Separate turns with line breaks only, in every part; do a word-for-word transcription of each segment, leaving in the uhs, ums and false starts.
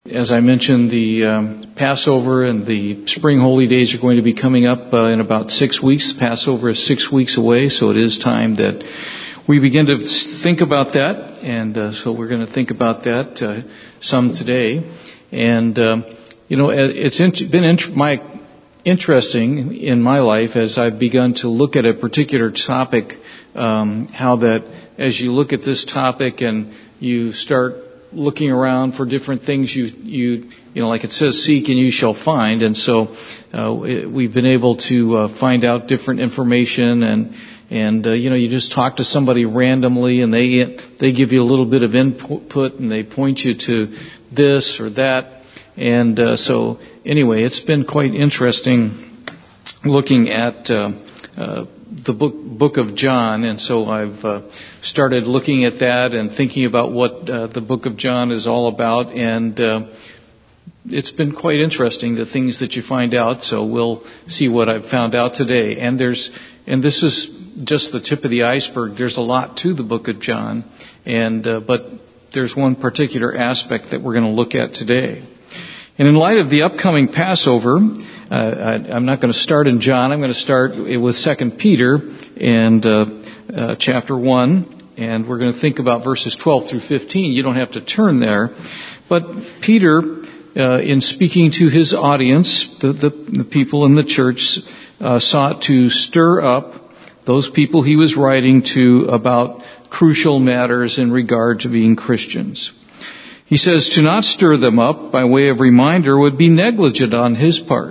As I mentioned, the um, Passover and the spring holy days are going to be coming up uh, in about six weeks. Passover is six weeks away, so it is time that we begin to think about that. And uh, so we're going to think about that uh, some today. And, um, you know, it's been int- my interesting in my life as I've begun to look at a particular topic, um, how that as you look at this topic and you start looking around for different things, you you you know, like it says, seek and you shall find. And so uh, we've been able to uh, find out different information, and and uh, you know, you just talk to somebody randomly, and they they give you a little bit of input, and they point you to this or that. And uh, so anyway, it's been quite interesting looking at uh, uh, the book book of John, and so I've uh, started looking at that and thinking about what uh, the book of John is all about, and uh, it's been quite interesting, the things that you find out. So we'll see what I've found out today. And there's and this is just the tip of the iceberg. There's a lot to the book of John, and uh, but there's one particular aspect that we're going to look at today. And in light of the upcoming Passover, uh, I, I'm not going to start in John. I'm going to start with Second Peter and uh, uh, chapter one, and we're going to think about verses twelve through fifteen. You don't have to turn there, but Peter, uh, in speaking to his audience, the, the, the people in the church, uh, sought to stir up those people he was writing to about crucial matters in regard to being Christians. He says to not stir them up by way of reminder would be negligent on his part.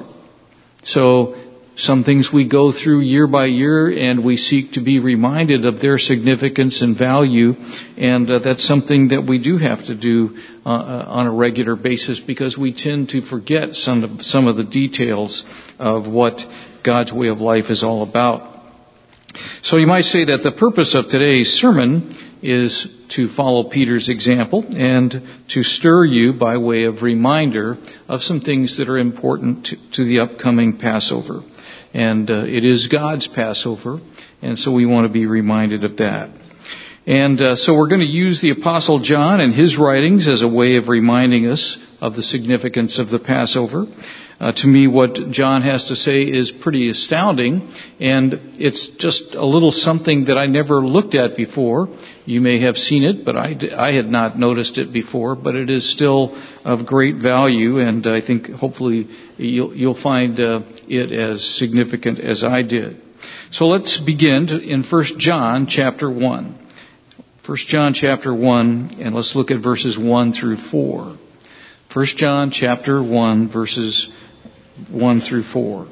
So some things we go through year by year, and we seek to be reminded of their significance and value, and uh, that's something that we do have to do uh, on a regular basis, because we tend to forget some of, some of the details of what God's way of life is all about. So you might say that the purpose of today's sermon is to follow Peter's example and to stir you by way of reminder of some things that are important to, to the upcoming Passover. And uh, it is God's Passover, and so we want to be reminded of that. And uh, so we're going to use the Apostle John and his writings as a way of reminding us of the significance of the Passover. Uh, to me, what John has to say is pretty astounding, and it's just a little something that I never looked at before. You may have seen it, but I, I had not noticed it before, but it is still of great value, and I think hopefully you'll, you'll find uh, it as significant as I did. So let's begin to, in First John chapter one. First John chapter one, and let's look at verses one through four. First John chapter one, verses one through four.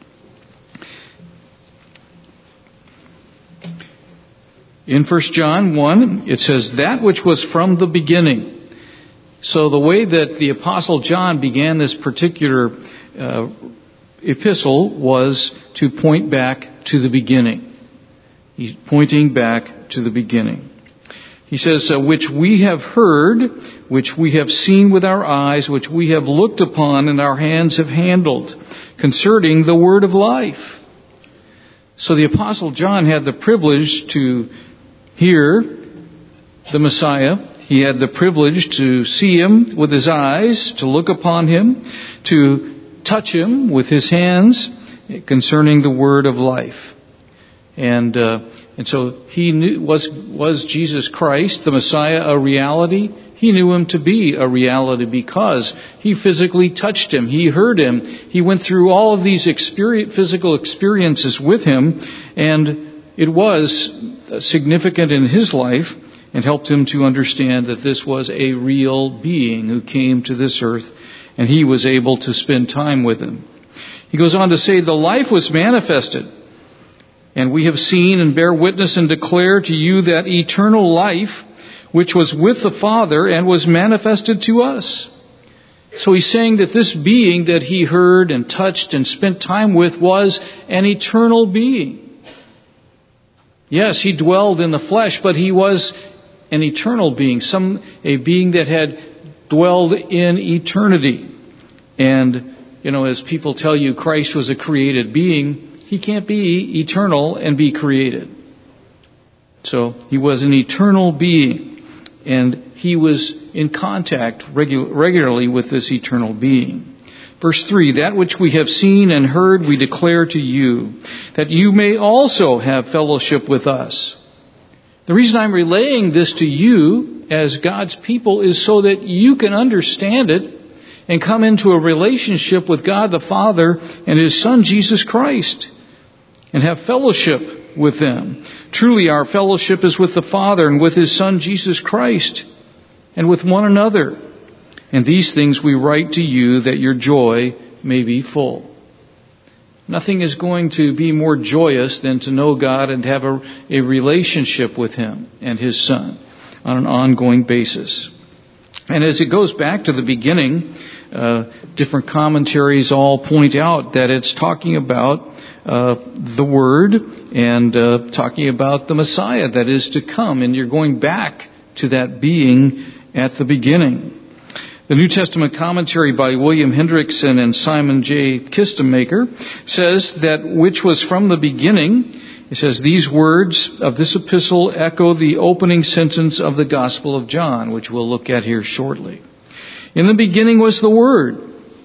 In First John one, it says, that which was from the beginning. So the way that the Apostle John began this particular uh, epistle was to point back to the beginning. He's pointing back to the beginning. He says, uh, which we have heard, which we have seen with our eyes, which we have looked upon and our hands have handled, concerning the word of life. So the Apostle John had the privilege to hear the Messiah. He had the privilege to see him with his eyes, to look upon him, to touch him with his hands, concerning the word of life. And uh, and so he knew, was was Jesus Christ, the Messiah, a reality? He knew him to be a reality because he physically touched him. He heard him. He went through all of these experience, physical experiences with him, and it was significant in his life and helped him to understand that this was a real being who came to this earth, and he was able to spend time with him. He goes on to say, the life was manifested, and we have seen and bear witness and declare to you that eternal life which was with the Father and was manifested to us. So he's saying that this being that he heard and touched and spent time with was an eternal being. Yes, he dwelled in the flesh, but he was an eternal being, some a being that had dwelled in eternity. And, you know, as people tell you Christ was a created being, he can't be eternal and be created. So he was an eternal being, and he was in contact regu- regularly with this eternal being. Verse three, that which we have seen and heard we declare to you, that you may also have fellowship with us. The reason I'm relaying this to you as God's people is so that you can understand it and come into a relationship with God the Father and His Son Jesus Christ and have fellowship with them. Truly our fellowship is with the Father and with His Son Jesus Christ and with one another. And these things we write to you that your joy may be full. Nothing is going to be more joyous than to know God and have a, a relationship with Him and His Son on an ongoing basis. And as it goes back to the beginning, uh, different commentaries all point out that it's talking about uh, the Word and uh, talking about the Messiah that is to come. And you're going back to that being at the beginning. The New Testament commentary by William Hendrickson and Simon J. Kistemaker says that which was from the beginning, it says these words of this epistle echo the opening sentence of the Gospel of John, which we'll look at here shortly. In the beginning was the Word.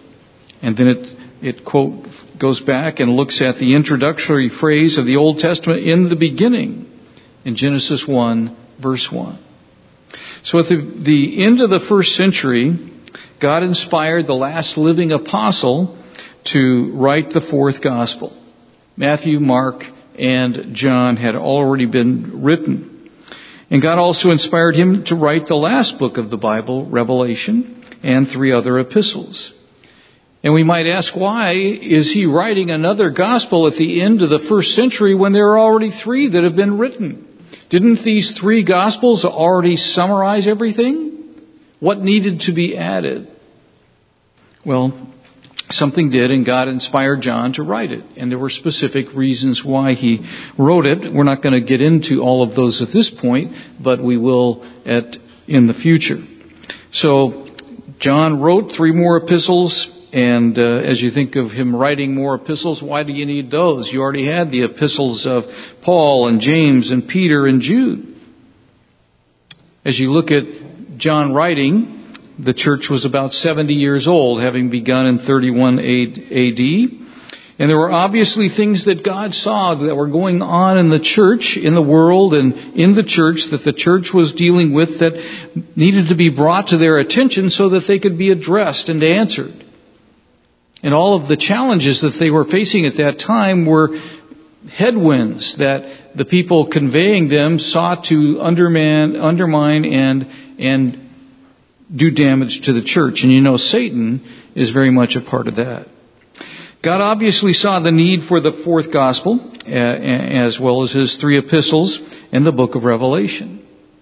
And then it, it quote, goes back and looks at the introductory phrase of the Old Testament, in the beginning, in Genesis one, verse one. So at the, the end of the first century, God inspired the last living apostle to write the fourth gospel. Matthew, Mark, and John had already been written. And God also inspired him to write the last book of the Bible, Revelation, and three other epistles. And we might ask, why is he writing another gospel at the end of the first century when there are already three that have been written? Didn't these three Gospels already summarize everything? What needed to be added? Well, something did, and God inspired John to write it. And there were specific reasons why he wrote it. We're not going to get into all of those at this point, but we will at in the future. So John wrote three more epistles. And uh, as you think of him writing more epistles, why do you need those? You already had the epistles of Paul and James and Peter and Jude. As you look at John writing, the church was about seventy years old, having begun in thirty-one A D. And there were obviously things that God saw that were going on in the church, in the world, and in the church that the church was dealing with that needed to be brought to their attention so that they could be addressed and answered. And all of the challenges that they were facing at that time were headwinds that the people conveying them sought to undermine, undermine and, and do damage to the church. And you know, Satan is very much a part of that. God obviously saw the need for the fourth gospel, as well as his three epistles and the book of Revelation.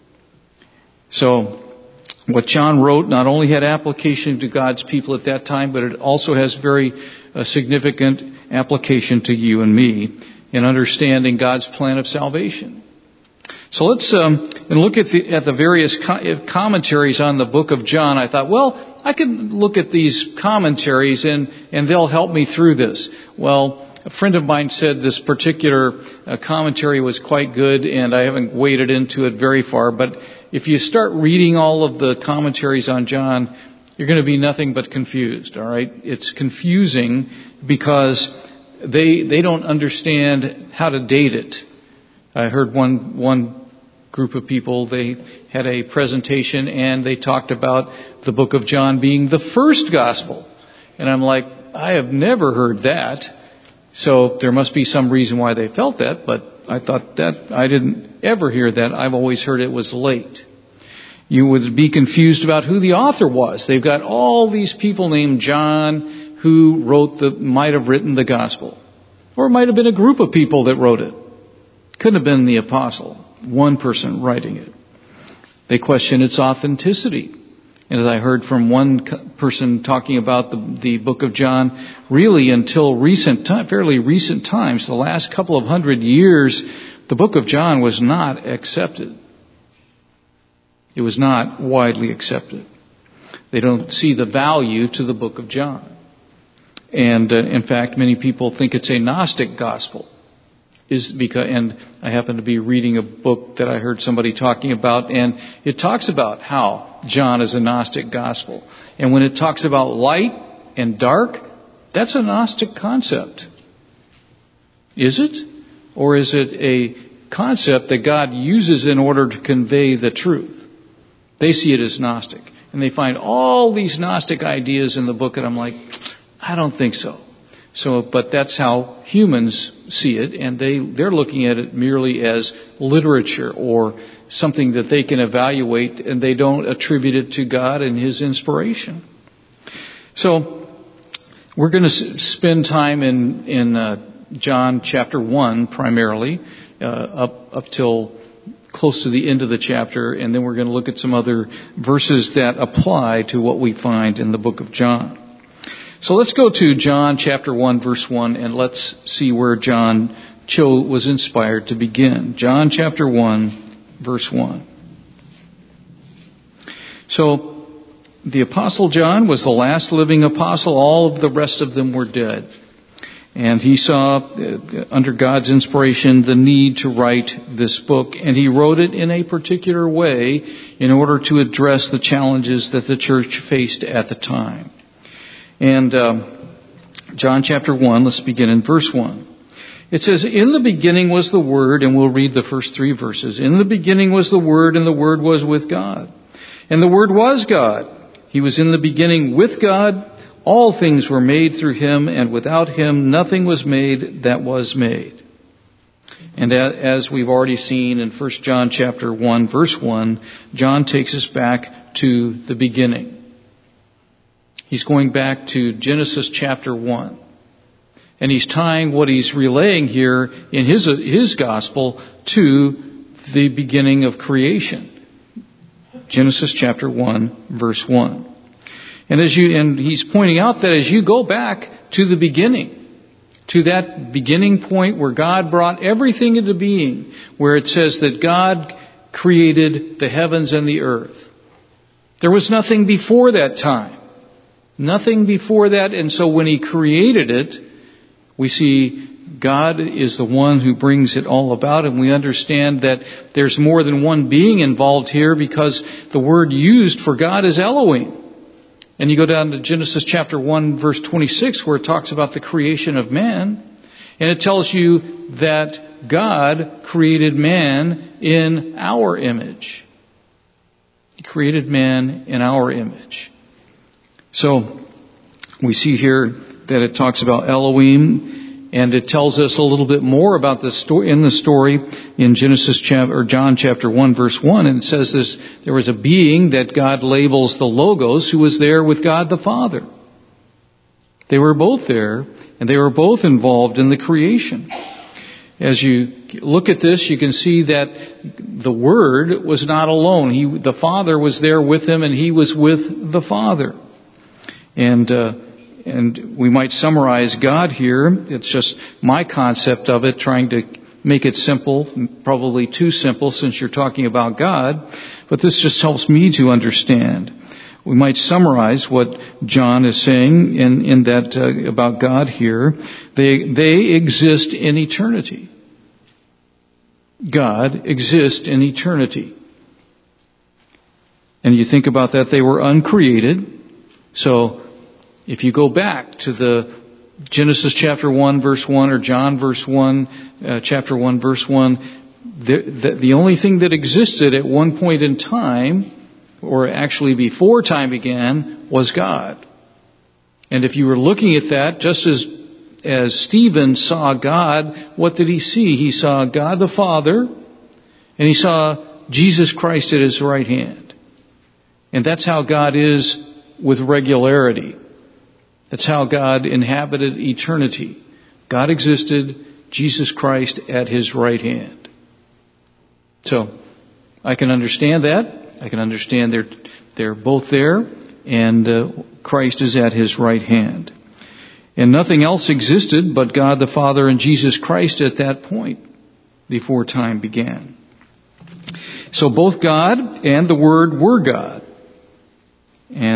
So, what John wrote not only had application to God's people at that time, but it also has very uh, significant application to you and me in understanding God's plan of salvation. So let's um, and look at the, at the various co- commentaries on the book of John. I thought, well, I can look at these commentaries and, and they'll help me through this. Well, a friend of mine said this particular uh, commentary was quite good, and I haven't waded into it very far, but if you start reading all of the commentaries on John, you're going to be nothing but confused, all right? It's confusing because they they don't understand how to date it. I heard one one group of people, they had a presentation and they talked about the book of John being the first gospel. And I'm like, I have never heard that. So there must be some reason why they felt that, but I thought that I didn't ever hear that. I've always heard it was late. You would be confused about who the author was. They've got all these people named John who wrote the, might have written the gospel. Or it might have been a group of people that wrote it. Couldn't have been the apostle, one person writing it. They question its authenticity. And as I heard from one person talking about the, the book of John, really until recent time, fairly recent times, the last couple of hundred years, the book of John was not accepted. It was not widely accepted. They don't see the value to the book of John. And uh, in fact, many people think it's a Gnostic gospel. is because, and I happen to be reading a book that I heard somebody talking about, and it talks about how John is a Gnostic gospel. And when it talks about light and dark, that's a Gnostic concept. Is it? Or is it a concept that God uses in order to convey the truth? They see it as Gnostic. And they find all these Gnostic ideas in the book, and I'm like, I don't think so. So, but that's how humans see it, and they, they're looking at it merely as literature or something that they can evaluate, and they don't attribute it to God and His inspiration. So, we're going to spend time in, in uh, John chapter one primarily, uh, up, up till close to the end of the chapter, and then we're going to look at some other verses that apply to what we find in the book of John. So let's go to John chapter one, verse one, and let's see where John Cho was inspired to begin. John chapter one, verse one. So, the Apostle John was the last living apostle. All of the rest of them were dead. And he saw, uh, under God's inspiration, the need to write this book. And he wrote it in a particular way in order to address the challenges that the church faced at the time. And um, John chapter one, let's begin in verse one. It says, in the beginning was the Word, and we'll read the first three verses. In the beginning was the Word, and the Word was with God. And the Word was God. He was in the beginning with God. All things were made through Him, and without Him nothing was made that was made. And as we've already seen in First John chapter one, verse one, John takes us back to the beginning. He's going back to Genesis chapter one. And he's tying what he's relaying here in his, his gospel to the beginning of creation. Genesis chapter one, verse one. And as you, and he's pointing out that as you go back to the beginning, to that beginning point where God brought everything into being, where it says that God created the heavens and the earth. There was nothing before that time. Nothing before that, and so when He created it, we see God is the one who brings it all about, and we understand that there's more than one being involved here because the word used for God is Elohim. And you go down to Genesis chapter one, verse twenty-six, where it talks about the creation of man, and it tells you that God created man in our image. He created man in our image. So, we see here that it talks about Elohim, and it tells us a little bit more about the story, in the story in Genesis chapter, or John chapter one, verse one, and it says this, there was a being that God labels the Logos who was there with God the Father. They were both there, and they were both involved in the creation. As you look at this, you can see that the Word was not alone. He, the Father was there with Him, and He was with the Father. And uh, and we might summarize God here. It's just my concept of it, trying to make it simple, probably too simple since you're talking about God. But this just helps me to understand. We might summarize what John is saying in, in that uh, about God here. They they exist in eternity. God exists in eternity. And you think about that, they were uncreated. So if you go back to the Genesis chapter one, verse one, or John verse one, uh, chapter one, verse one, the, the, the only thing that existed at one point in time, or actually before time began, was God. And if you were looking at that, just as as Stephen saw God, what did he see? He saw God the Father, and he saw Jesus Christ at His right hand. And that's how God is with regularity. That's how God inhabited eternity. God existed, Jesus Christ at His right hand. So, I can understand that. I can understand they're, they're both there, and uh, Christ is at His right hand. And nothing else existed but God the Father and Jesus Christ at that point before time began. So both God and the Word were God. And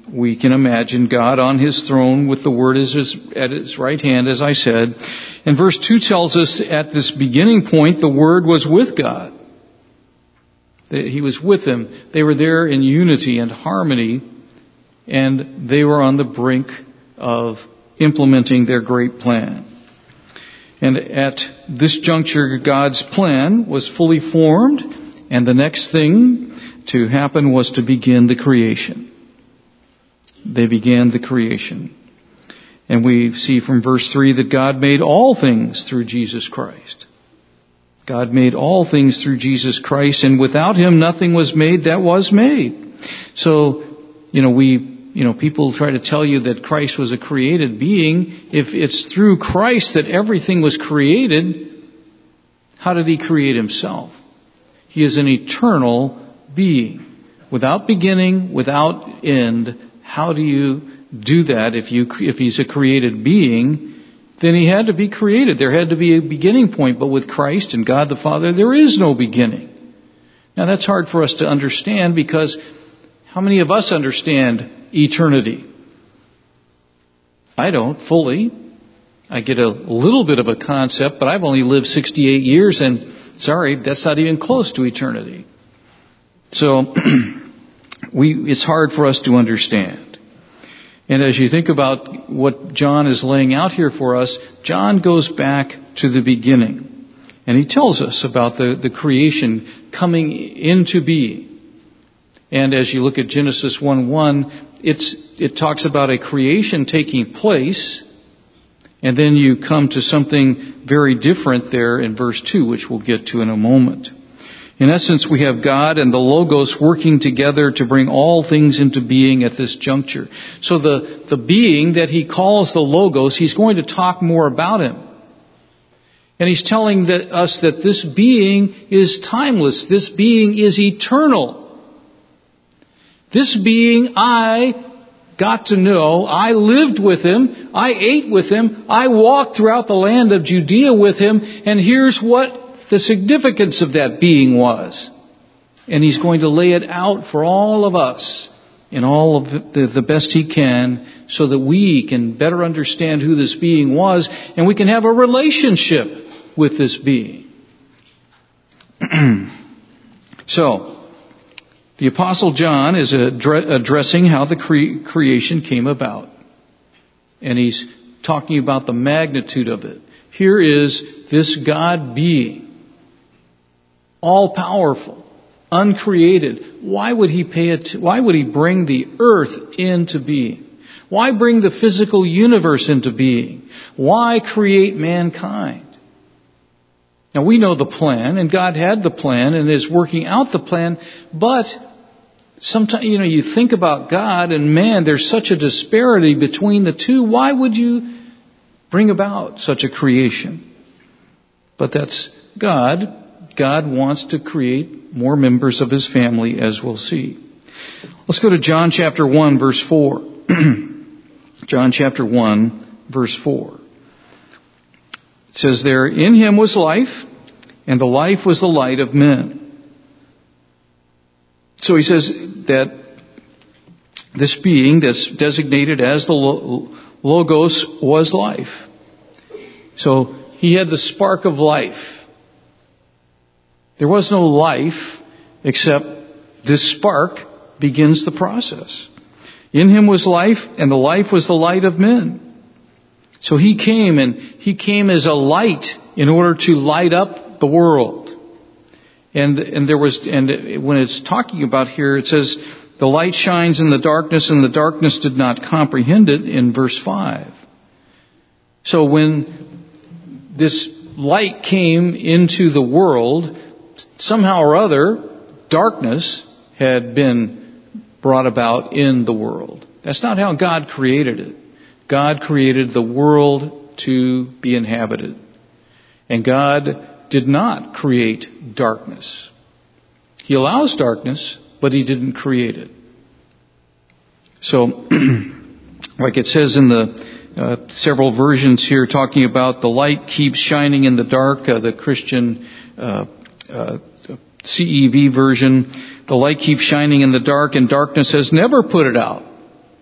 we can imagine God on his throne with the Word as his, at his right hand, as I said. And verse two tells us at this beginning point, the Word was with God. He was with him. They were there in unity and harmony, and they were on the brink of implementing their great plan. And at this juncture, God's plan was fully formed, and the next thing to happen was to begin the creation. They began the creation. And we see from verse three that God made all things through Jesus Christ. God made all things through Jesus Christ, and without him nothing was made that was made. So, you know, we You know, people try to tell you that Christ was a created being. If it's through Christ that everything was created, how did he create himself? He is an eternal being. Without beginning, without end, how do you do that if you if he's a created being? Then he had to be created. There had to be a beginning point. But with Christ and God the Father, there is no beginning. Now that's hard for us to understand, because how many of us understand eternity? I don't fully. I get a little bit of a concept, but I've only lived sixty-eight years, and sorry, that's not even close to eternity. So we it's hard for us to understand. And as you think about what John is laying out here for us, John goes back to the beginning, and he tells us about the, the creation coming into being. And as you look at Genesis one one, It's, it talks about a creation taking place, and then you come to something very different there in verse two, which we'll get to in a moment. In essence, we have God and the Logos working together to bring all things into being at this juncture. So the, the being that he calls the Logos, he's going to talk more about him. And he's telling that, us that this being is timeless. This being is eternal. This being I got to know. I lived with him. I ate with him. I walked throughout the land of Judea with him. And here's what the significance of that being was. And he's going to lay it out for all of us in all of the, the best he can, so that we can better understand who this being was, and we can have a relationship with this being. So, the Apostle John is addressing how the cre- creation came about. And he's talking about the magnitude of it. Here is this God being, all-powerful, uncreated. Why would he pay it? Why would he bring the earth into being? Why bring the physical universe into being? Why create mankind? Now we know the plan, and God had the plan and is working out the plan, but sometimes, you know, you think about God and man, there's such a disparity between the two. Why would you bring about such a creation? But that's God. God wants to create more members of his family, as we'll see. Let's go to John chapter one, verse four. John chapter one, verse four. It says there, "In him was life, and the life was the light of men." So he says that this being that's designated as the Logos was life. So he had the spark of life. There was no life except this spark begins the process. In him was life, and the life was the light of men. So he came, and he came as a light in order to light up the world. And and there was and when it's talking about here, it says the light shines in the darkness, and the darkness did not comprehend it, in verse five. So when this light came into the world, somehow or other, darkness had been brought about in the world. That's not how God created it. God created the world to be inhabited. And God did not create darkness. He allows darkness, but he didn't create it. So, like it says in the uh, several versions here talking about the light keeps shining in the dark, uh, the Christian uh, uh, C E V version, the light keeps shining in the dark and darkness has never put it out.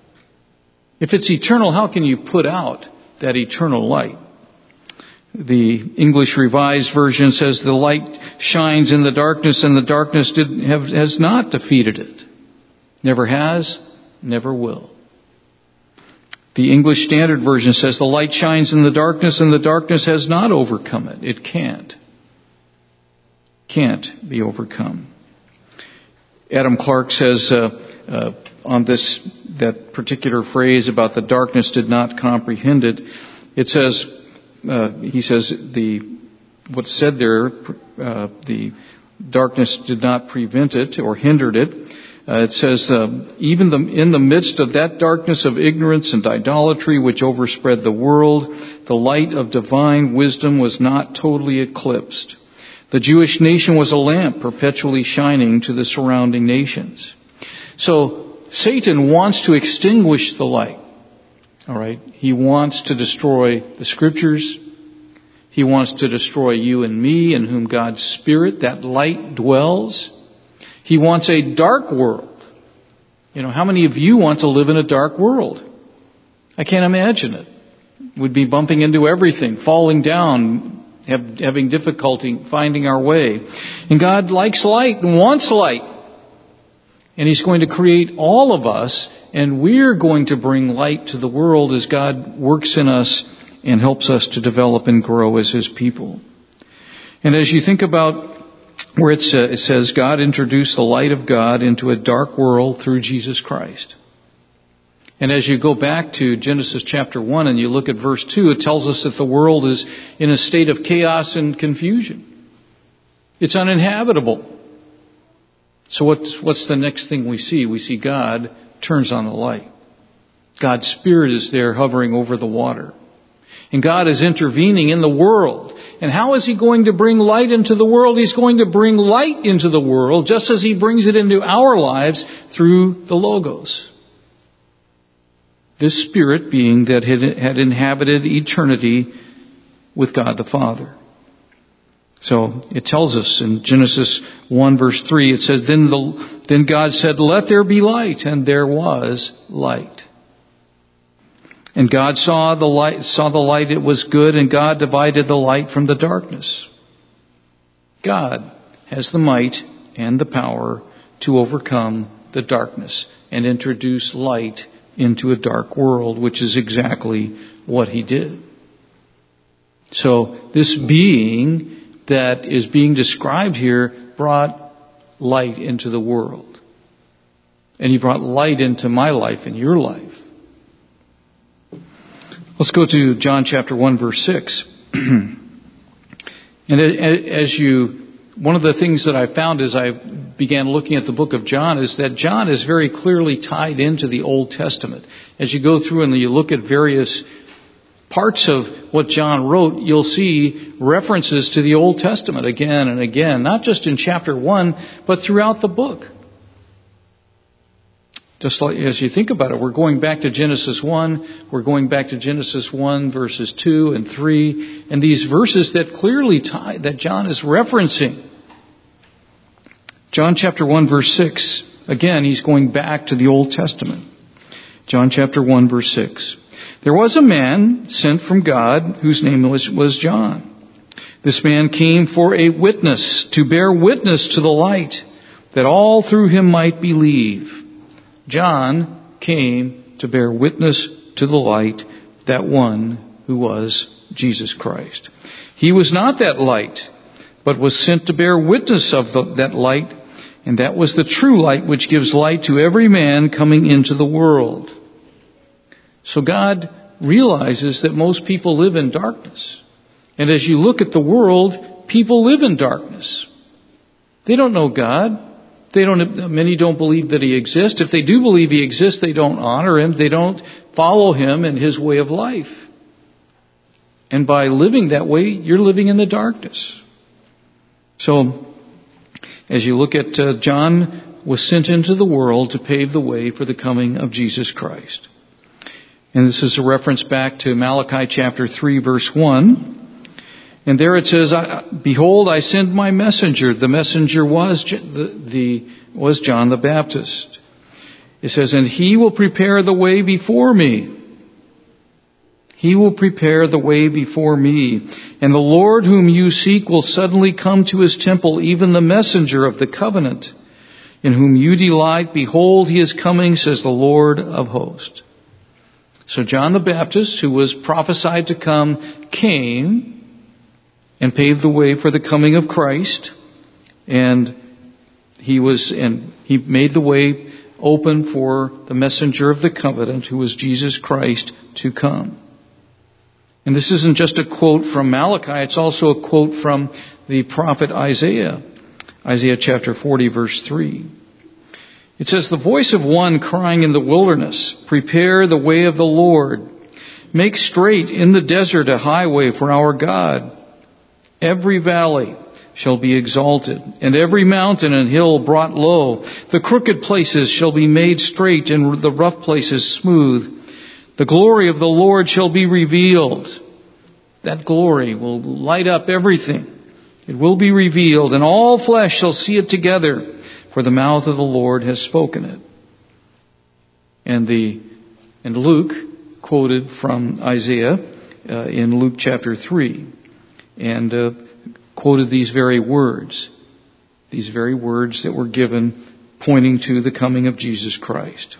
If it's eternal, how can you put out that eternal light? The English Revised Version says the light shines in the darkness, and the darkness did have, has not defeated it. Never has, never will. The English Standard Version says the light shines in the darkness, and the darkness has not overcome it. It can't. Can't be overcome. Adam Clark says uh, uh, on this that particular phrase about the darkness did not comprehend it. It says, uh, he says the what's said there, uh, the darkness did not prevent it or hindered it. Uh, it says, uh, even the, in the midst of that darkness of ignorance and idolatry which overspread the world, the light of divine wisdom was not totally eclipsed. The Jewish nation was a lamp perpetually shining to the surrounding nations. So Satan wants to extinguish the light. All right? He wants to destroy the Scriptures. He wants to destroy you and me, in whom God's Spirit, that light, dwells. He wants a dark world. You know, how many of you want to live in a dark world? I can't imagine it. We'd be bumping into everything, falling down, have, having difficulty finding our way. And God likes light and wants light. And He's going to create all of us, and we're going to bring light to the world as God works in us and helps us to develop and grow as His people. And as you think about where it says God introduced the light of God into a dark world through Jesus Christ. And as you go back to Genesis chapter one and you look at verse two, it tells us that the world is in a state of chaos and confusion. It's uninhabitable. So what's, what's the next thing we see? We see God turns on the light. God's Spirit is there hovering over the water. And God is intervening in the world. And how is He going to bring light into the world? He's going to bring light into the world just as He brings it into our lives through the Logos. This Spirit being that had inhabited eternity with God the Father. So it tells us in Genesis one verse three, it says, Then, the, then God said, let there be light, and there was light. And God saw the light, saw the light, it was good, and God divided the light from the darkness. God has the might and the power to overcome the darkness and introduce light into a dark world, which is exactly what He did. So this being that is being described here brought light into the world. And He brought light into my life and your life. Let's go to John chapter one verse six. And as you, one of the things that I found as I began looking at the book of John is that John is very clearly tied into the Old Testament. As you go through and you look at various parts of what John wrote, you'll see references to the Old Testament again and again, not just in chapter one, but throughout the book. Just like as you think about it, we're going back to Genesis one, we're going back to Genesis one verses two and three, and these verses that clearly tie, that John is referencing. John chapter one verse six, again, he's going back to the Old Testament. John chapter one verse six. There was a man sent from God whose name was, was John. This man came for a witness, to bear witness to the light, that all through him might believe. John came to bear witness to the light, that one who was Jesus Christ. He was not that light, but was sent to bear witness of the, that light, and that was the true light which gives light to every man coming into the world. So God realizes that most people live in darkness. And as you look at the world, people live in darkness. They don't know God. They don't, many don't believe that He exists. If they do believe He exists, they don't honor Him. They don't follow Him and His way of life. And by living that way, you're living in the darkness. So, as you look at uh, John was sent into the world to pave the way for the coming of Jesus Christ. And this is a reference back to Malachi chapter three verse one. And there it says, Behold, I send my messenger. The messenger was the, the was John the Baptist. It says, and He will prepare the way before me. He will prepare the way before me. And the Lord whom you seek will suddenly come to His temple, even the messenger of the covenant, in whom you delight. Behold, He is coming, says the Lord of hosts. So John the Baptist, who was prophesied to come, came and paved the way for the coming of Christ. And he was, and he made the way open for the messenger of the covenant, who was Jesus Christ, to come. And this isn't just a quote from Malachi, it's also a quote from the prophet Isaiah. Isaiah chapter forty, verse three. It says, the voice of one crying in the wilderness, prepare the way of the Lord. Make straight in the desert a highway for our God. Every valley shall be exalted, and every mountain and hill brought low. The crooked places shall be made straight, and the rough places smooth. The glory of the Lord shall be revealed. That glory will light up everything. It will be revealed, and all flesh shall see it together, for the mouth of the Lord has spoken it. And the and Luke quoted from Isaiah uh, in Luke chapter three, and uh, quoted these very words, these very words that were given pointing to the coming of Jesus Christ.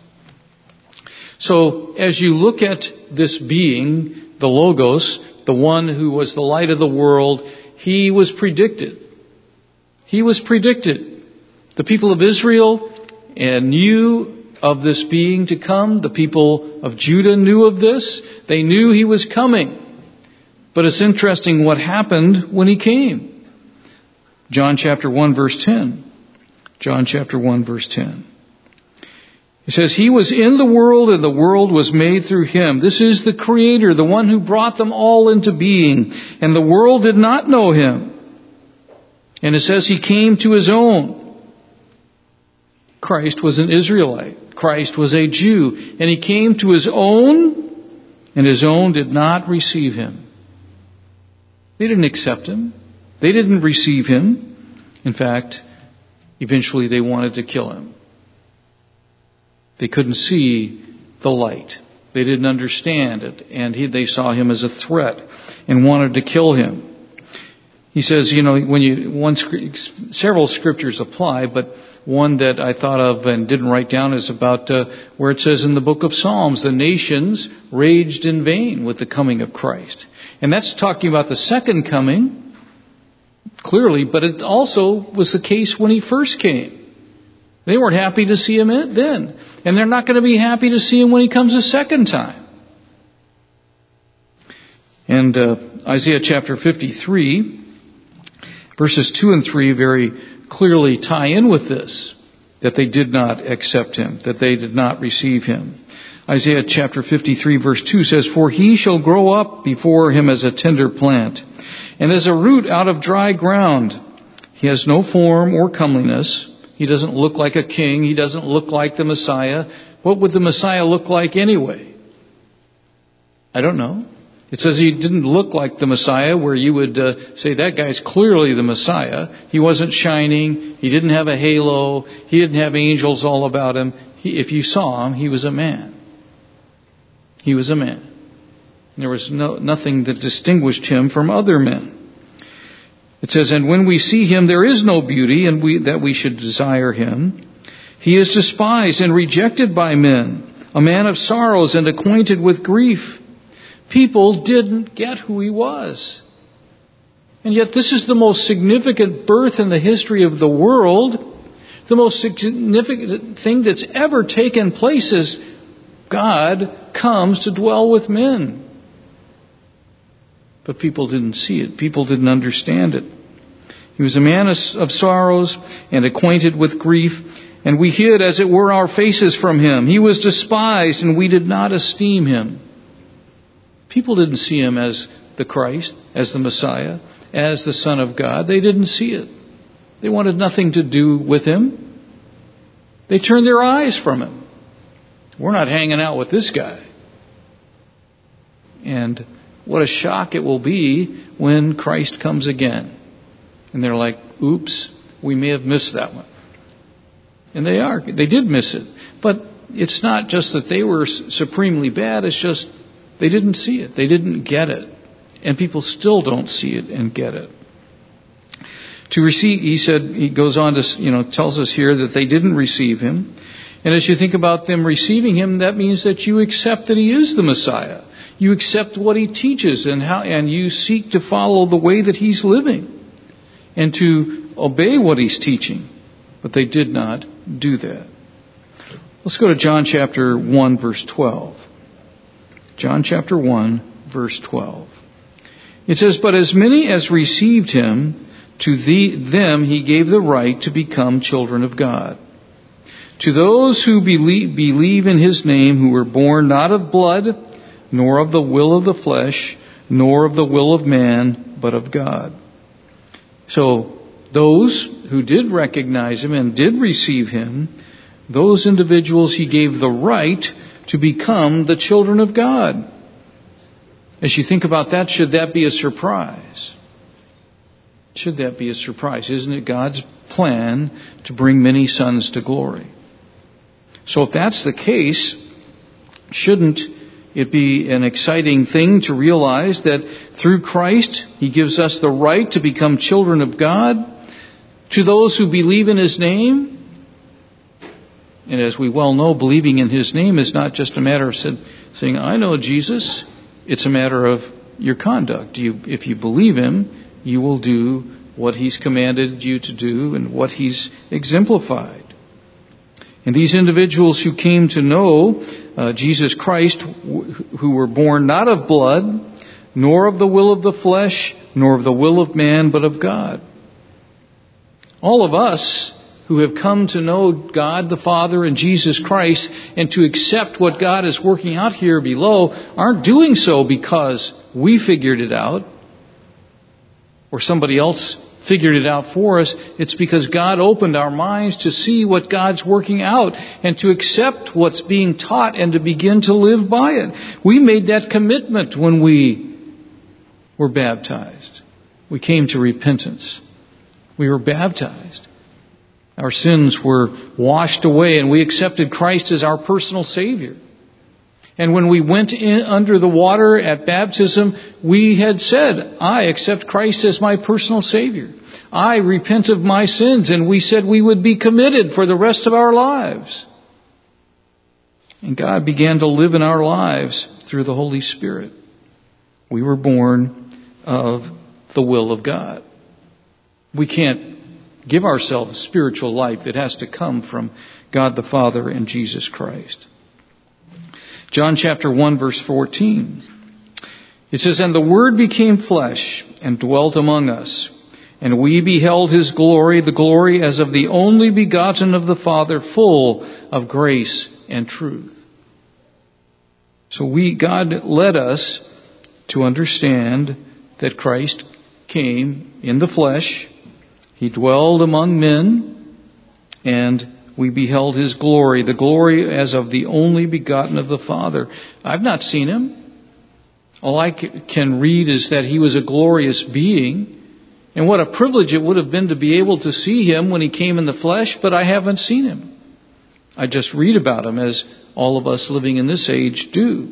So as you look at this being, the Logos, the one who was the light of the world, He was predicted. He was predicted. The people of Israel knew of this being to come. The people of Judah knew of this. They knew He was coming. But it's interesting what happened when He came. John chapter one, verse ten. John chapter one, verse ten. It says, He was in the world, and the world was made through Him. This is the Creator, the one who brought them all into being. And the world did not know Him. And it says He came to His own. Christ was an Israelite. Christ was a Jew. And He came to His own, and His own did not receive Him. They didn't accept Him. They didn't receive Him. In fact, eventually they wanted to kill Him. They couldn't see the light. They didn't understand it. And he, they saw Him as a threat and wanted to kill Him. He says, you know, when you, one, several scriptures apply, but one that I thought of and didn't write down is about uh, where it says in the book of Psalms, the nations raged in vain with the coming of Christ. And that's talking about the second coming, clearly, but it also was the case when He first came. They weren't happy to see Him then. And they're not going to be happy to see Him when He comes a second time. And uh, Isaiah chapter fifty-three, verses two and three very clearly tie in with this, that they did not accept Him, that they did not receive Him. Isaiah chapter fifty-three, verse two says, For He shall grow up before Him as a tender plant, and as a root out of dry ground. He has no form or comeliness. He doesn't look like a king. He doesn't look like the Messiah. What would the Messiah look like anyway? I don't know. It says He didn't look like the Messiah, where you would uh, say that guy's clearly the Messiah. He wasn't shining. He didn't have a halo. He didn't have angels all about Him. He, if you saw Him, He was a man. He was a man. There was no, nothing that distinguished Him from other men. It says, and when we see Him, there is no beauty and we, that we should desire Him. He is despised and rejected by men, a man of sorrows and acquainted with grief. People didn't get who He was. And yet this is the most significant birth in the history of the world. The most significant thing that's ever taken place is God comes to dwell with men. But people didn't see it. People didn't understand it. He was a man of sorrows and acquainted with grief, and we hid, as it were, our faces from Him. He was despised, and we did not esteem Him. People didn't see Him as the Christ, as the Messiah, as the Son of God. They didn't see it. They wanted nothing to do with Him. They turned their eyes from Him. We're not hanging out with this guy. And what a shock it will be when Christ comes again. And they're like, oops, we may have missed that one. And they are. They did miss it. But it's not just that they were supremely bad, it's just they didn't see it. They didn't get it. And people still don't see it and get it. To receive, he said, he goes on to, you know, tells us here that they didn't receive him. And as you think about them receiving him, that means that you accept that he is the Messiah. You accept what he teaches and how, and you seek to follow the way that he's living and to obey what he's teaching. But they did not do that. Let's go to John chapter one, verse twelve. John chapter one, verse twelve. It says, "But as many as received him, to the, them he gave the right to become children of God. To those who believe, believe in his name, who were born not of blood, nor of the will of the flesh, nor of the will of man, but of God." So those who did recognize him and did receive him, those individuals he gave the right to become the children of God. As you think about that, should that be a surprise? Should that be a surprise? Isn't it God's plan to bring many sons to glory? So if that's the case, shouldn't it be an exciting thing to realize that through Christ, he gives us the right to become children of God to those who believe in his name? And as we well know, believing in his name is not just a matter of saying, "I know Jesus." It's a matter of your conduct. You, if you believe him, you will do what he's commanded you to do and what he's exemplified. And these individuals who came to know uh, Jesus Christ, who were born not of blood, nor of the will of the flesh, nor of the will of man, but of God. All of us who have come to know God the Father and Jesus Christ and to accept what God is working out here below aren't doing so because we figured it out or somebody else figured it out for us. It's because God opened our minds to see what God's working out and to accept what's being taught and to begin to live by it. We made that commitment when we were baptized. We came to repentance. We were baptized. Our sins were washed away and we accepted Christ as our personal Savior. And when we went in under the water at baptism, we had said, "I accept Christ as my personal Savior. I repent of my sins." And we said we would be committed for the rest of our lives. And God began to live in our lives through the Holy Spirit. We were born of the will of God. We can't give ourselves spiritual life. It has to come from God the Father and Jesus Christ. John chapter one, verse fourteen. It says, "And the Word became flesh and dwelt among us. And we beheld his glory, the glory as of the only begotten of the Father, full of grace and truth." So we, God led us to understand that Christ came in the flesh. He dwelled among men, and we beheld his glory, the glory as of the only begotten of the Father. I've not seen him. All I can read is that he was a glorious being, and what a privilege it would have been to be able to see him when he came in the flesh, but I haven't seen him. I just read about him as all of us living in this age do.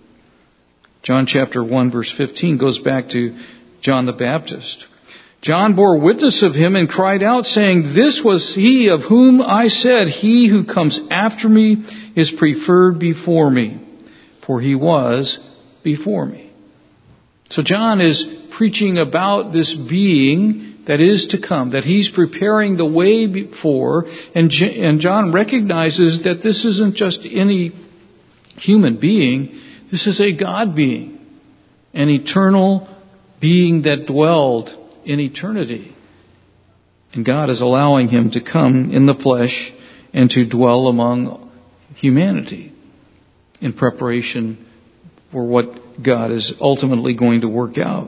John chapter one, verse fifteen goes back to John the Baptist. "John bore witness of him and cried out, saying, 'This was he of whom I said, he who comes after me is preferred before me, for he was before me.'" So John is preaching about this being that is to come, that he's preparing the way before, and John recognizes that this isn't just any human being, this is a God being, an eternal being that dwelled in eternity. And God is allowing him to come in the flesh and to dwell among humanity in preparation for what God is ultimately going to work out.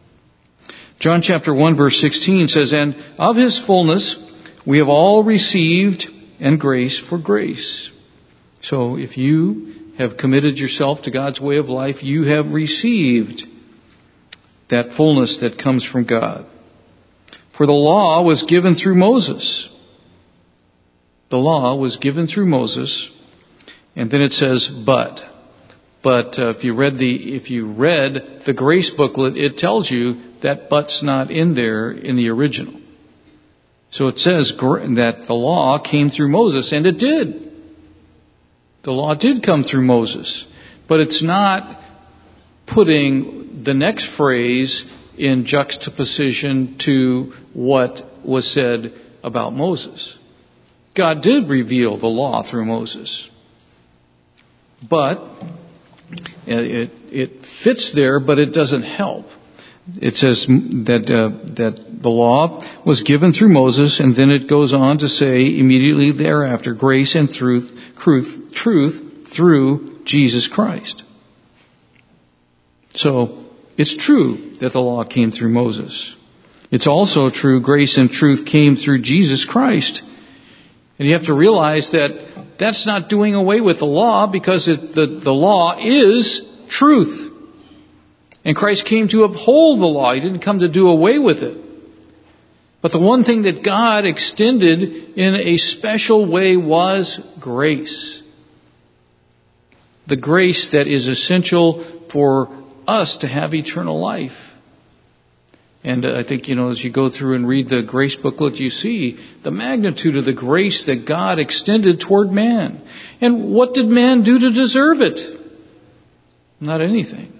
John chapter one, verse sixteen says, "And of his fullness we have all received, and grace for grace." So if you have committed yourself to God's way of life, you have received that fullness that comes from God. For the law was given through Moses. The law was given through Moses, And then it says, but. But uh, if you read the if you read the grace booklet, it tells you that but's not in there in the original. So it says that the law came through Moses, and it did. The law did come through Moses, but it's not putting the next phrase in juxtaposition to what was said about Moses. God did reveal the law through Moses, but It, it fits there, but it doesn't help. It says that uh, that the law was given through Moses, and then it goes on to say immediately thereafter, grace and truth, truth, truth through Jesus Christ. So it's true that the law came through Moses. It's also true grace and truth came through Jesus Christ. And you have to realize that that's not doing away with the law, because it, the, the law is truth. And Christ came to uphold the law. He didn't come to do away with it. But the one thing that God extended in a special way was grace. The grace that is essential for us to have eternal life. And I think, you know, as you go through and read the grace booklet, you see the magnitude of the grace that God extended toward man. And what did man do to deserve it? Not anything.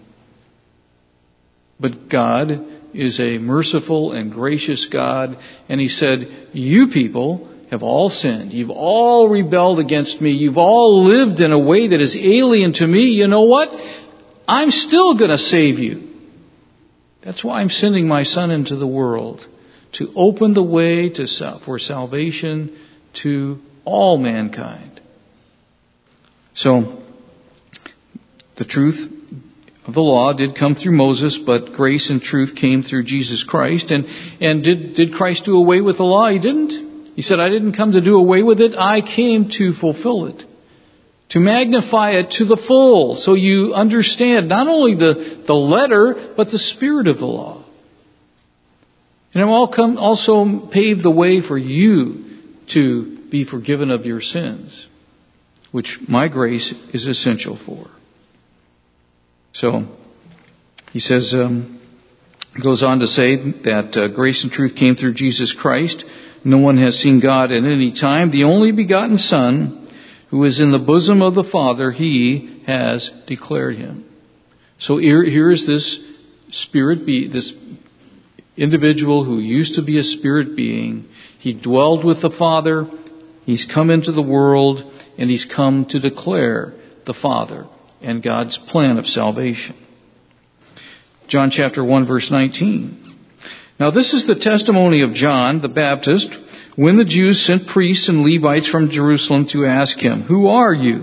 But God is a merciful and gracious God. And He said, you people have all sinned. You've all rebelled against me. You've all lived in a way that is alien to me. You know what? I'm still going to save you. That's why I'm sending my Son into the world, to open the way to for salvation to all mankind. So, the truth of the law did come through Moses, but grace and truth came through Jesus Christ. And, and did, did Christ do away with the law? He didn't. He said, I didn't come to do away with it. I came to fulfill it. To magnify it to the full, so you understand not only the, the letter, but the spirit of the law. And it will come, also pave the way for you to be forgiven of your sins, which my grace is essential for. So, he says, um, goes on to say that uh, grace and truth came through Jesus Christ. No one has seen God at any time. The only begotten Son, who is in the bosom of the Father, He has declared Him. So here, here is this spirit be this individual who used to be a spirit being. He dwelled with the Father. He's come into the world, and He's come to declare the Father and God's plan of salvation. John chapter one, verse nineteen. Now this is the testimony of John the Baptist, when the Jews sent priests and Levites from Jerusalem to ask him, who are you?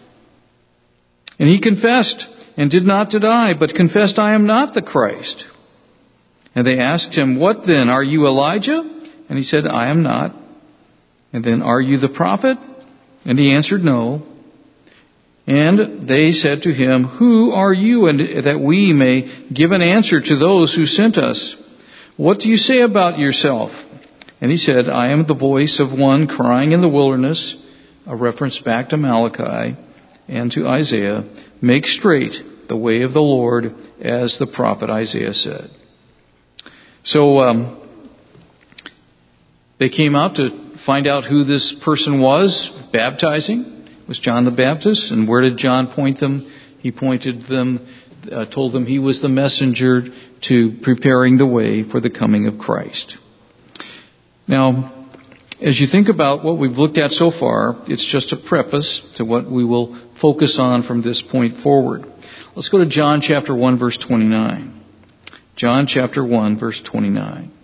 And he confessed and did not deny, but confessed, I am not the Christ. And they asked him, what then? Are you Elijah? And he said, I am not. And then, are you the prophet? And he answered, no. And they said to him, who are you, and that we may give an answer to those who sent us? What do you say about yourself? And he said, I am the voice of one crying in the wilderness, a reference back to Malachi and to Isaiah, make straight the way of the Lord, as the prophet Isaiah said. So um, they came out to find out who this person was baptizing. It was John the Baptist. And where did John point them? He pointed them, uh, told them he was the messenger to preparing the way for the coming of Christ. Now, as you think about what we've looked at so far, it's just a preface to what we will focus on from this point forward. Let's go to John chapter one, verse twenty-nine. John chapter one, verse twenty-nine.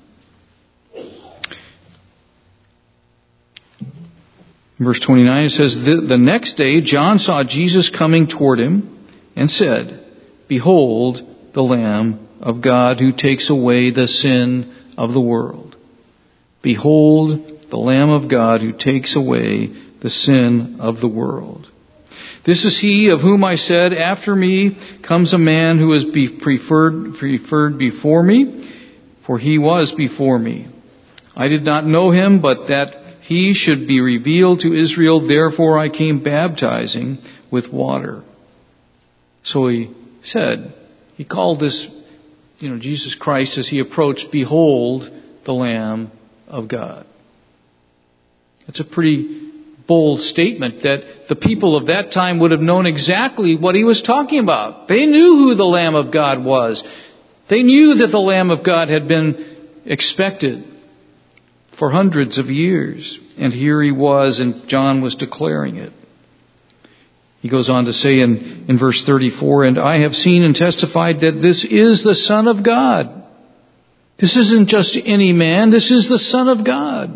Verse twenty-nine, it says, the, the next day John saw Jesus coming toward him and said, behold, the Lamb of God who takes away the sin of the world. Behold, the Lamb of God who takes away the sin of the world. This is he of whom I said, after me comes a man who is be preferred, preferred before me, for he was before me. I did not know him, but that he should be revealed to Israel. Therefore I came baptizing with water. So he said, he called this, you know, Jesus Christ as he approached, behold the Lamb of God. That's a pretty bold statement that the people of that time would have known exactly what he was talking about. They knew who the Lamb of God was. They knew that the Lamb of God had been expected for hundreds of years. And here he was, and John was declaring it. He goes on to say in, in verse thirty-four, and I have seen and testified that this is the Son of God. This isn't just any man, this is the Son of God.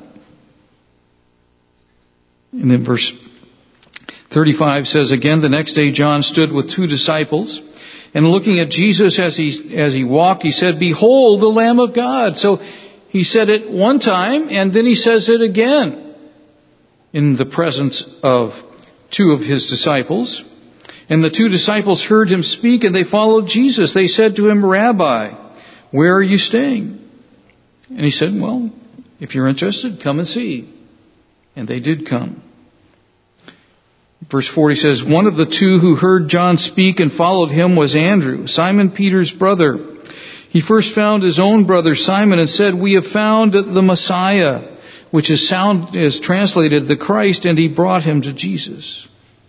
And then verse thirty-five says, again, the next day John stood with two disciples, and looking at Jesus as he, as he walked, he said, behold the Lamb of God. So he said it one time, and then he says it again in the presence of two of his disciples. And the two disciples heard him speak, and they followed Jesus. They said to him, Rabbi, where are you staying? And he said, well, if you're interested, come and see. And they did come. Verse forty says, one of the two who heard John speak and followed him was Andrew, Simon Peter's brother. He first found his own brother Simon and said, we have found the Messiah, which is sound is translated the Christ, and he brought him to Jesus.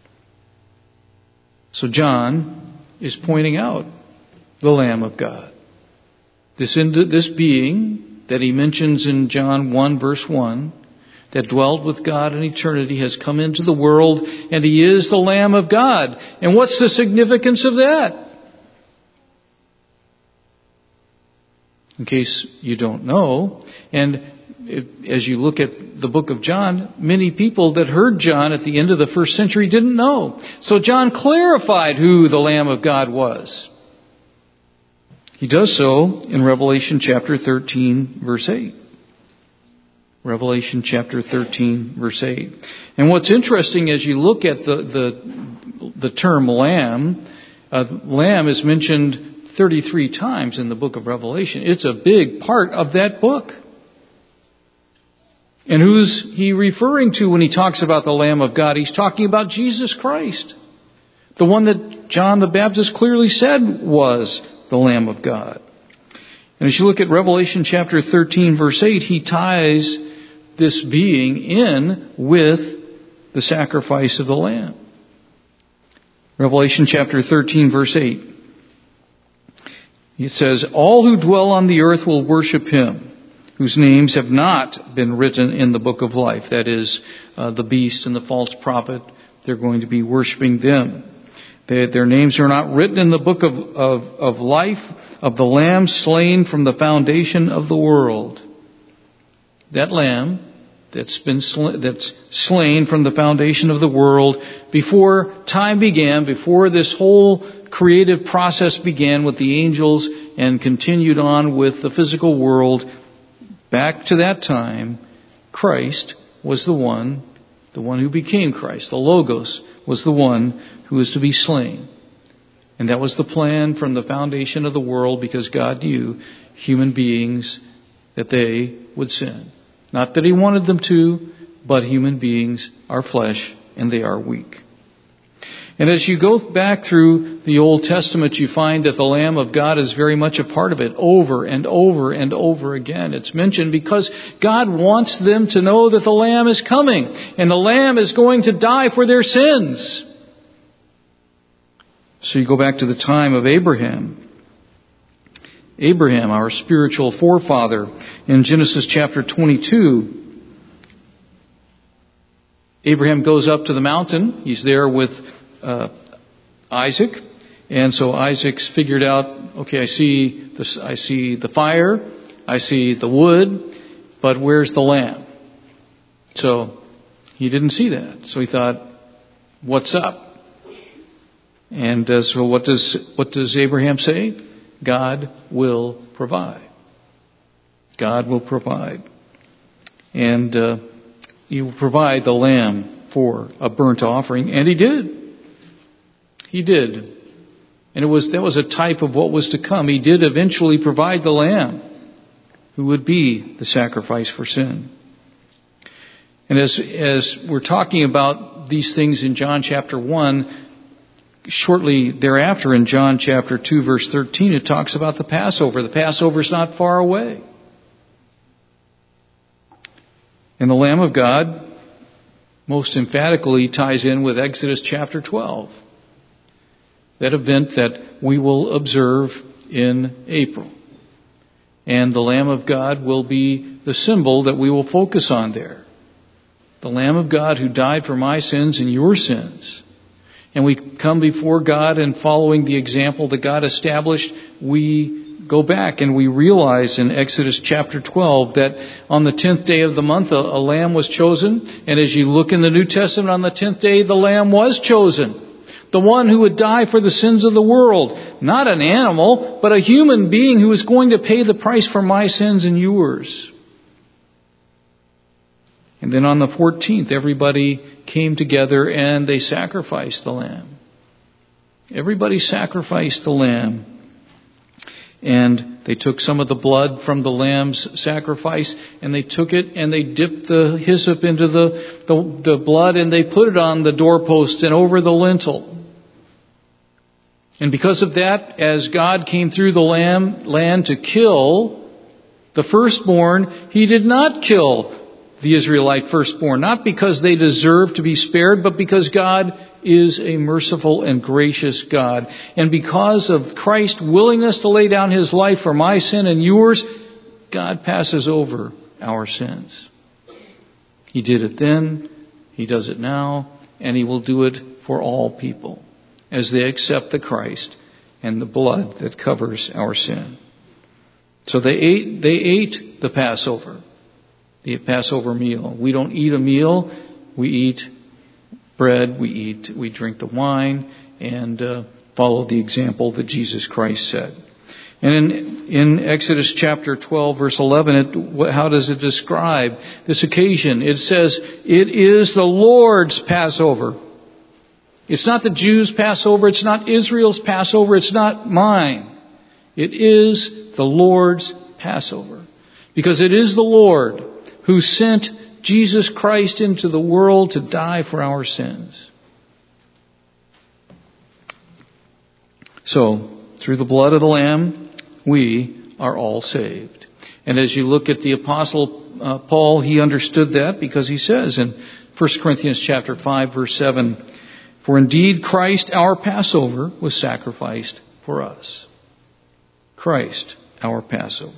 So John is pointing out the Lamb of God. This, this being that he mentions in John one verse one, that dwelled with God in eternity, has come into the world, and he is the Lamb of God. And what's the significance of that? In case you don't know, and as you look at the book of John, many people that heard John at the end of the first century didn't know. So John clarified who the Lamb of God was. He does so in Revelation chapter thirteen, verse eight. Revelation chapter thirteen, verse eight. And what's interesting as you look at the the, the term lamb, uh, lamb is mentioned thirty-three times in the book of Revelation. It's a big part of that book. And who's he referring to when he talks about the Lamb of God? He's talking about Jesus Christ, the one that John the Baptist clearly said was the Lamb of God. And as you look at Revelation chapter thirteen, verse eight, he ties this being in with the sacrifice of the Lamb. Revelation chapter thirteen, verse eight. It says, all who dwell on the earth will worship him, whose names have not been written in the book of life. That is, uh, the beast and the false prophet. They're going to be worshiping them. They, their names are not written in the book of, of, of life of the Lamb slain from the foundation of the world. That Lamb that's been sl- that's slain from the foundation of the world before time began, before this whole creative process began with the angels and continued on with the physical world. Back to that time, Christ was the one, the one who became Christ. The Logos was the one who was to be slain. And that was the plan from the foundation of the world, because God knew human beings that they would sin. Not that he wanted them to, but human beings are flesh and they are weak. And as you go back through the Old Testament, you find that the Lamb of God is very much a part of it, over and over and over again. It's mentioned because God wants them to know that the Lamb is coming, and the Lamb is going to die for their sins. So you go back to the time of Abraham. Abraham, our spiritual forefather, in Genesis chapter twenty-two, Abraham goes up to the mountain. He's there with uh, Isaac, and so Isaac's figured out, okay, I see the, I see the fire, I see the wood, but where's the lamb? So he didn't see that. So he thought, what's up? And uh, so what does what does Abraham say? God will provide. God will provide. And uh, he will provide the lamb for a burnt offering. And he did. He did. And it was that was a type of what was to come. He did eventually provide the lamb who would be the sacrifice for sin. And as as we're talking about these things in John chapter one, shortly thereafter in John chapter two verse thirteen, it talks about the Passover. The Passover is not far away. And the Lamb of God most emphatically ties in with Exodus chapter twelve. That event that we will observe in April. And the Lamb of God will be the symbol that we will focus on there. The Lamb of God who died for my sins and your sins. And we come before God, and following the example that God established, we go back and we realize in Exodus chapter twelve that on the tenth day of the month a, a lamb was chosen. And as you look in the New Testament, on the tenth day the lamb was chosen. The one who would die for the sins of the world. Not an animal, but a human being who was going to pay the price for my sins and yours. And then on the fourteenth, everybody came together and they sacrificed the lamb. Everybody sacrificed the lamb. And they took some of the blood from the lamb's sacrifice, and they took it and they dipped the hyssop into the, the, the blood, and they put it on the doorpost and over the lintel. And because of that, as God came through the lamb, land to kill the firstborn, He did not kill the Israelite firstborn. Not because they deserved to be spared, but because God is a merciful and gracious God. And because of Christ's willingness to lay down His life for my sin and yours, God passes over our sins. He did it then, He does it now, and He will do it for all people as they accept the Christ and the blood that covers our sin. So they ate, they ate the Passover, the Passover meal. We don't eat a meal, we eat bread, we eat, we drink the wine, and uh, follow the example that Jesus Christ set. And in, in Exodus chapter twelve, verse eleven, it, how does it describe this occasion? It says, "It is the Lord's Passover." It's not the Jews' Passover. It's not Israel's Passover. It's not mine. It is the Lord's Passover. Because it is the Lord who sent Jesus Christ into the world to die for our sins. So, through the blood of the Lamb, we are all saved. And as you look at the Apostle uh, Paul, he understood that because he says in First Corinthians chapter five, verse seven, "For indeed Christ our Passover was sacrificed for us." Christ our Passover.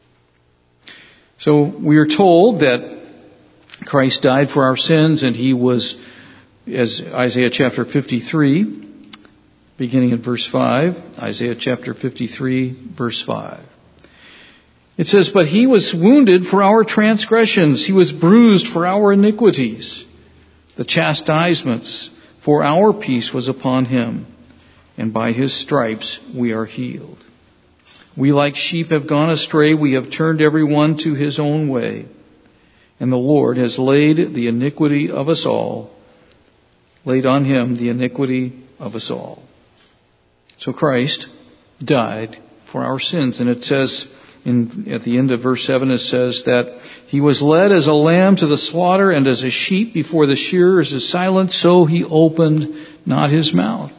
So we are told that Christ died for our sins, and He was, as Isaiah chapter fifty-three, beginning in verse five, Isaiah chapter fifty-three, verse five. It says, "But He was wounded for our transgressions, He was bruised for our iniquities. The chastisements for our peace was upon Him, and by His stripes we are healed. We like sheep have gone astray, we have turned every one to his own way. And the Lord has laid the iniquity of us all, laid on Him the iniquity of us all." So Christ died for our sins. And it says, in, at the end of verse seven, it says that He was led as a lamb to the slaughter, and as a sheep before the shearers is silent, so He opened not His mouth.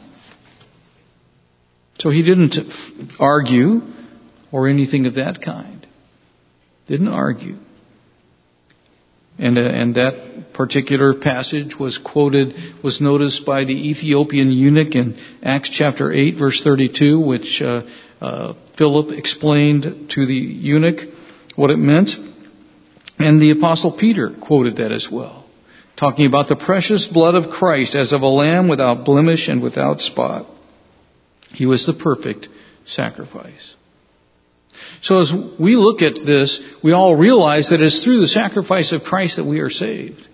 So He didn't argue or anything of that kind. Didn't argue. And, uh, and that particular passage was quoted, was noticed by the Ethiopian eunuch in Acts chapter eight, verse thirty-two, which uh, uh, Philip explained to the eunuch what it meant. And the Apostle Peter quoted that as well, talking about the precious blood of Christ as of a lamb without blemish and without spot. He was the perfect sacrifice. So as we look at this, we all realize that it's through the sacrifice of Christ that we are saved.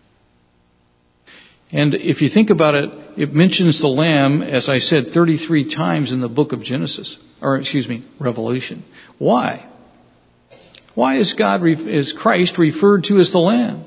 And if you think about it, it mentions the Lamb, as I said, thirty-three times in the book of Genesis, or excuse me, Revelation. Why? Why is God, is Christ referred to as the Lamb?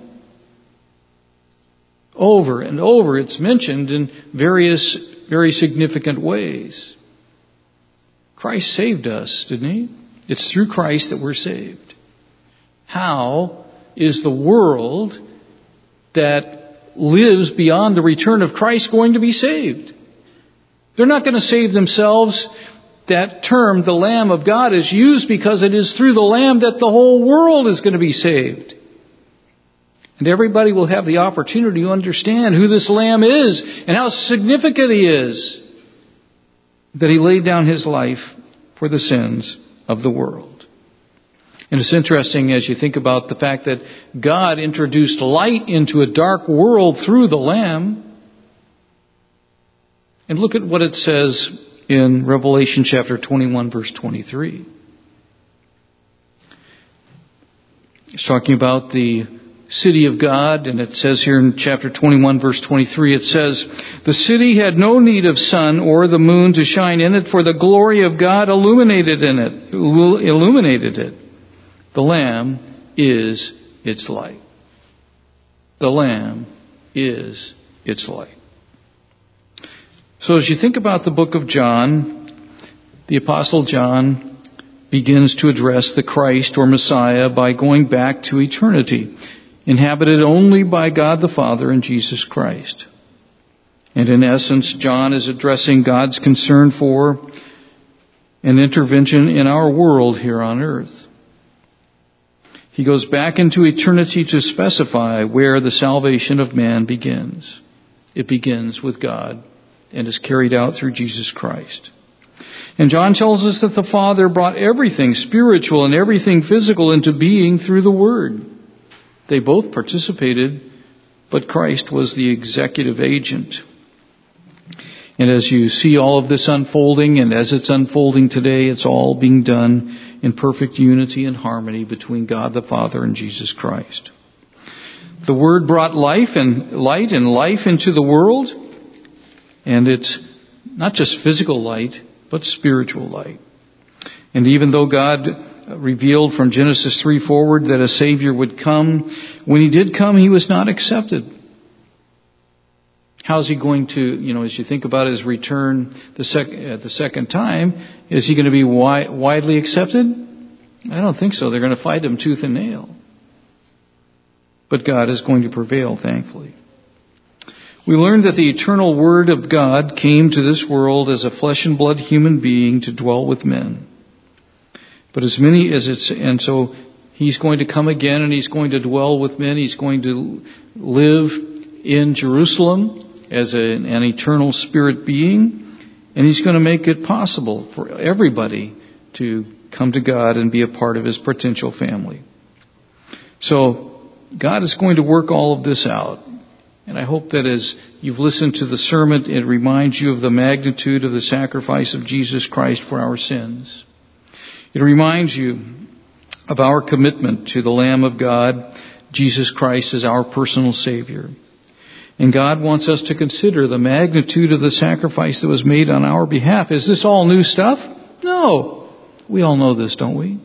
Over and over it's mentioned in various, very significant ways. Christ saved us, didn't He? It's through Christ that we're saved. How is the world that lives beyond the return of Christ going to be saved? They're not going to save themselves. That term, the Lamb of God, is used because it is through the Lamb that the whole world is going to be saved. And everybody will have the opportunity to understand who this Lamb is and how significant He is, that He laid down His life for the sins of the world. And it's interesting as you think about the fact that God introduced light into a dark world through the Lamb. And look at what it says in Revelation chapter twenty-one, verse twenty-three. It's talking about the city of God, and it says here in chapter twenty-one, verse twenty-three, it says, "The city had no need of sun or the moon to shine in it, for the glory of God illuminated in it, illuminated it. The Lamb is its light." The Lamb is its light. So as you think about the book of John, the Apostle John begins to address the Christ or Messiah by going back to eternity, inhabited only by God the Father and Jesus Christ. And in essence, John is addressing God's concern for an intervention in our world here on earth. He goes back into eternity to specify where the salvation of man begins. It begins with God and is carried out through Jesus Christ. And John tells us that the Father brought everything spiritual and everything physical into being through the Word. They both participated, but Christ was the executive agent. And as you see all of this unfolding, and as it's unfolding today, it's all being done in perfect unity and harmony between God the Father and Jesus Christ. The Word brought life and light and life into the world, and it's not just physical light, but spiritual light. And even though God revealed from Genesis three forward that a Savior would come, when He did come, He was not accepted. How's He going to, you know, as you think about His return the, sec- uh, the second time, is He going to be wi- widely accepted? I don't think so. They're going to fight Him tooth and nail. But God is going to prevail, thankfully. We learned that the eternal Word of God came to this world as a flesh and blood human being to dwell with men. But as many as it's, and so He's going to come again and He's going to dwell with men. He's going to live in Jerusalem as a, an eternal spirit being. And He's going to make it possible for everybody to come to God and be a part of His potential family. So God is going to work all of this out. And I hope that as you've listened to the sermon, it reminds you of the magnitude of the sacrifice of Jesus Christ for our sins. It reminds you of our commitment to the Lamb of God, Jesus Christ, as our personal Savior. And God wants us to consider the magnitude of the sacrifice that was made on our behalf. Is this all new stuff? No. We all know this, don't we?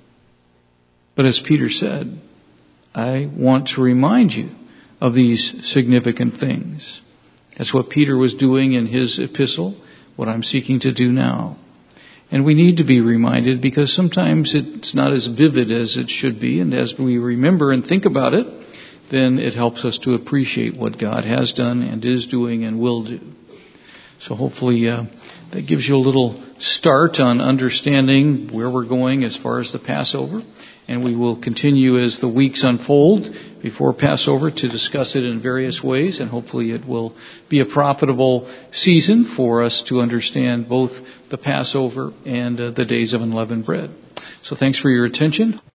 But as Peter said, I want to remind you of these significant things. That's what Peter was doing in his epistle, what I'm seeking to do now. And we need to be reminded because sometimes it's not as vivid as it should be. And as we remember and think about it, then it helps us to appreciate what God has done and is doing and will do. So hopefully uh, that gives you a little start on understanding where we're going as far as the Passover. And we will continue as the weeks unfold before Passover to discuss it in various ways. And hopefully it will be a profitable season for us to understand both the Passover and uh, the days of unleavened bread. So thanks for your attention.